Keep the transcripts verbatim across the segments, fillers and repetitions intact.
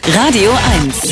Radio eins.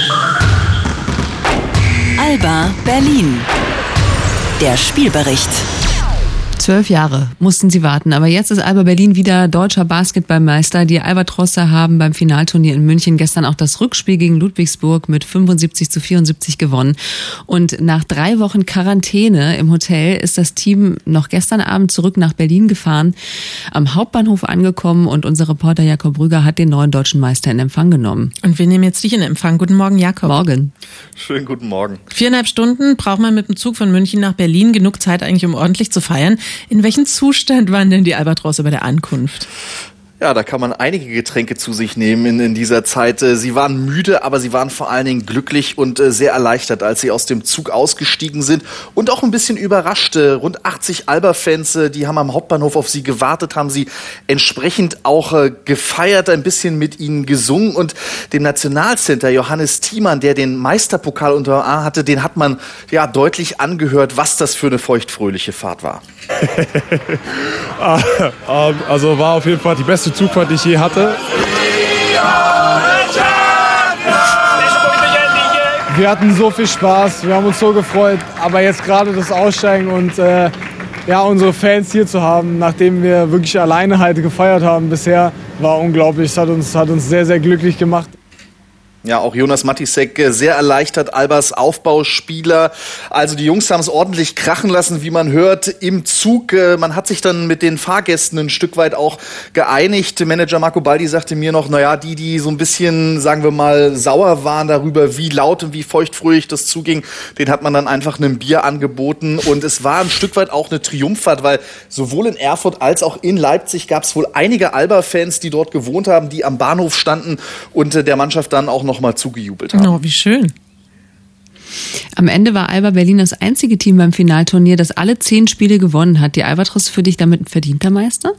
Alba Berlin. Der Spielbericht. Zwölf Jahre mussten sie warten, aber jetzt ist Alba Berlin wieder deutscher Basketballmeister. Die Albatrosse haben beim Finalturnier in München gestern auch das Rückspiel gegen Ludwigsburg mit fünfundsiebzig zu vierundsiebzig gewonnen. Und nach drei Wochen Quarantäne im Hotel ist das Team noch gestern Abend zurück nach Berlin gefahren, am Hauptbahnhof angekommen und unser Reporter Jakob Rüger hat den neuen deutschen Meister in Empfang genommen. Und wir nehmen jetzt dich in Empfang. Guten Morgen, Jakob. Morgen. Schönen guten Morgen. Viereinhalb Stunden braucht man mit dem Zug von München nach Berlin. Genug Zeit eigentlich, um ordentlich zu feiern. In welchem Zustand waren denn die Albatrosse bei der Ankunft? Ja, da kann man einige Getränke zu sich nehmen in, in dieser Zeit. Sie waren müde, aber sie waren vor allen Dingen glücklich und sehr erleichtert, als sie aus dem Zug ausgestiegen sind und auch ein bisschen überrascht. Rund achtzig Alba-Fans, die haben am Hauptbahnhof auf sie gewartet, haben sie entsprechend auch gefeiert, ein bisschen mit ihnen gesungen und dem Nationalcenter Johannes Thiemann, der den Meisterpokal unter dem Arm hatte, den hat man ja deutlich angehört, was das für eine feuchtfröhliche Fahrt war. Also war auf jeden Fall die beste Zugfahrt, die ich je hatte. Wir hatten so viel Spaß, wir haben uns so gefreut, aber jetzt gerade das Aussteigen und äh, ja, unsere Fans hier zu haben, nachdem wir wirklich alleine halt gefeiert haben bisher, war unglaublich. Es hat uns, hat uns sehr, sehr glücklich gemacht. Ja, auch Jonas Matisek sehr erleichtert, Albas Aufbauspieler. Also die Jungs haben es ordentlich krachen lassen, wie man hört, im Zug. Man hat sich dann mit den Fahrgästen ein Stück weit auch geeinigt. Manager Marco Baldi sagte mir noch, naja, die, die so ein bisschen, sagen wir mal, sauer waren darüber, wie laut und wie feuchtfröhlich das zuging, den hat man dann einfach ein Bier angeboten. Und es war ein Stück weit auch eine Triumphfahrt, weil sowohl in Erfurt als auch in Leipzig gab es wohl einige Alba-Fans, die dort gewohnt haben, die am Bahnhof standen und der Mannschaft dann auch noch mal zugejubelt haben. Oh, wie schön. Am Ende war Alba Berlin das einzige Team beim Finalturnier, das alle zehn Spiele gewonnen hat. Die Albatrosse für dich damit ein verdienter Meister?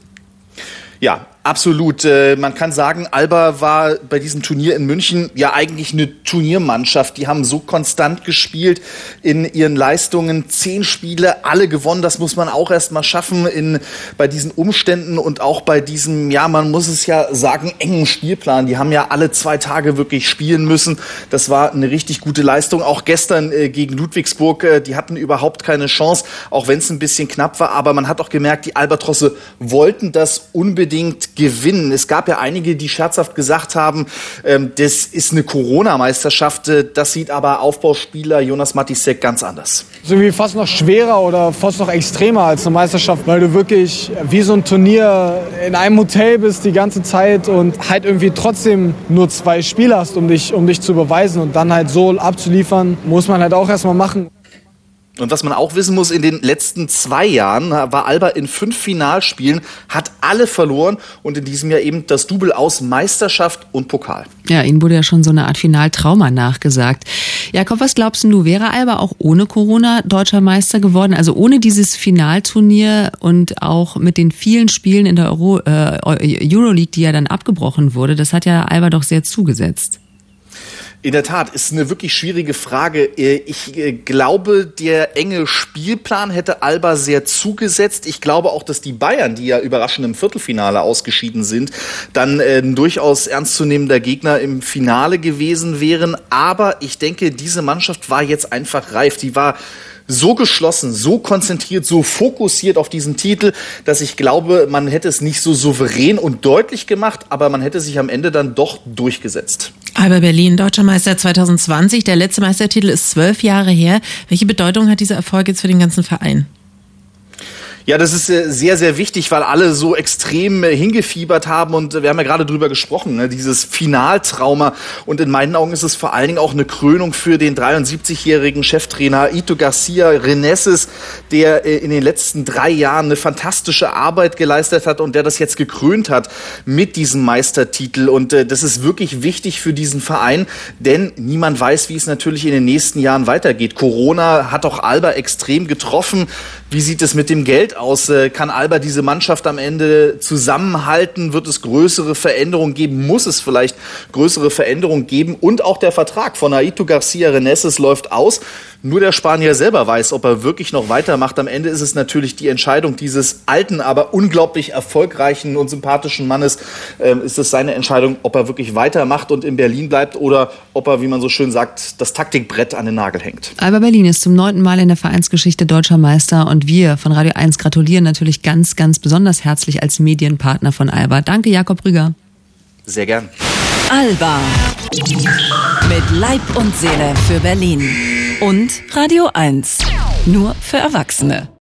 Ja, absolut. Äh, man kann sagen, Alba war bei diesem Turnier in München ja eigentlich eine Turniermannschaft. Die haben so konstant gespielt in ihren Leistungen. Zehn Spiele, alle gewonnen. Das muss man auch erst mal schaffen in, bei diesen Umständen und auch bei diesem, ja, man muss es ja sagen, engen Spielplan. Die haben ja alle zwei Tage wirklich spielen müssen. Das war eine richtig gute Leistung. Auch gestern äh, gegen Ludwigsburg, äh, die hatten überhaupt keine Chance, auch wenn es ein bisschen knapp war. Aber man hat auch gemerkt, die Albatrosse wollten das unbedingt gewinnen. Es gab ja einige, die scherzhaft gesagt haben, ähm, das ist eine Corona-Meisterschaft. Das sieht aber Aufbauspieler Jonas Matisek ganz anders. Das ist irgendwie fast noch schwerer oder fast noch extremer als eine Meisterschaft, weil du wirklich wie so ein Turnier in einem Hotel bist die ganze Zeit und halt irgendwie trotzdem nur zwei Spiele hast, um dich, um dich zu beweisen und dann halt so abzuliefern, muss man halt auch erstmal machen. Und was man auch wissen muss, in den letzten zwei Jahren war Alba in fünf Finalspielen, hat alle verloren und in diesem Jahr eben das Double aus Meisterschaft und Pokal. Ja, ihnen wurde ja schon so eine Art Finaltrauma nachgesagt. Jakob, was glaubst du, wäre Alba auch ohne Corona deutscher Meister geworden? Also ohne dieses Finalturnier und auch mit den vielen Spielen in der Euro, äh, Euroleague, die ja dann abgebrochen wurde, das hat ja Alba doch sehr zugesetzt. In der Tat, ist eine wirklich schwierige Frage. Ich glaube, der enge Spielplan hätte Alba sehr zugesetzt. Ich glaube auch, dass die Bayern, die ja überraschend im Viertelfinale ausgeschieden sind, dann ein durchaus ernstzunehmender Gegner im Finale gewesen wären. Aber ich denke, diese Mannschaft war jetzt einfach reif. Die war so geschlossen, so konzentriert, so fokussiert auf diesen Titel, dass ich glaube, man hätte es nicht so souverän und deutlich gemacht, aber man hätte sich am Ende dann doch durchgesetzt. Alba Berlin, deutscher Meister zwanzig zwanzig. Der letzte Meistertitel ist zwölf Jahre her. Welche Bedeutung hat dieser Erfolg jetzt für den ganzen Verein? Ja, das ist sehr, sehr wichtig, weil alle so extrem hingefiebert haben und wir haben ja gerade drüber gesprochen, ne, dieses Finaltrauma und in meinen Augen ist es vor allen Dingen auch eine Krönung für den dreiundsiebzigjährigen Cheftrainer Aito Garcia Reneses, der in den letzten drei Jahren eine fantastische Arbeit geleistet hat und der das jetzt gekrönt hat mit diesem Meistertitel und das ist wirklich wichtig für diesen Verein, denn niemand weiß, wie es natürlich in den nächsten Jahren weitergeht. Corona hat auch Alba extrem getroffen. Wie sieht es mit dem Geld aus? Kann Alba diese Mannschaft am Ende zusammenhalten? Wird es größere Veränderungen geben? Muss es vielleicht größere Veränderungen geben? Und auch der Vertrag von Aito Garcia Reneses läuft aus. nur der Spanier selber weiß, ob er wirklich noch weitermacht. Am Ende ist es natürlich die Entscheidung dieses alten, aber unglaublich erfolgreichen und sympathischen Mannes. Ähm, ist es seine Entscheidung, ob er wirklich weitermacht und in Berlin bleibt oder ob er, wie man so schön sagt, das Taktikbrett an den Nagel hängt. Alba Berlin ist zum neunten Mal in der Vereinsgeschichte deutscher Meister und wir von Radio eins gratulieren natürlich ganz, ganz besonders herzlich als Medienpartner von Alba. Danke, Jakob Rüger. Sehr gern. Alba. Mit Leib und Seele für Berlin. Und Radio eins. Nur für Erwachsene.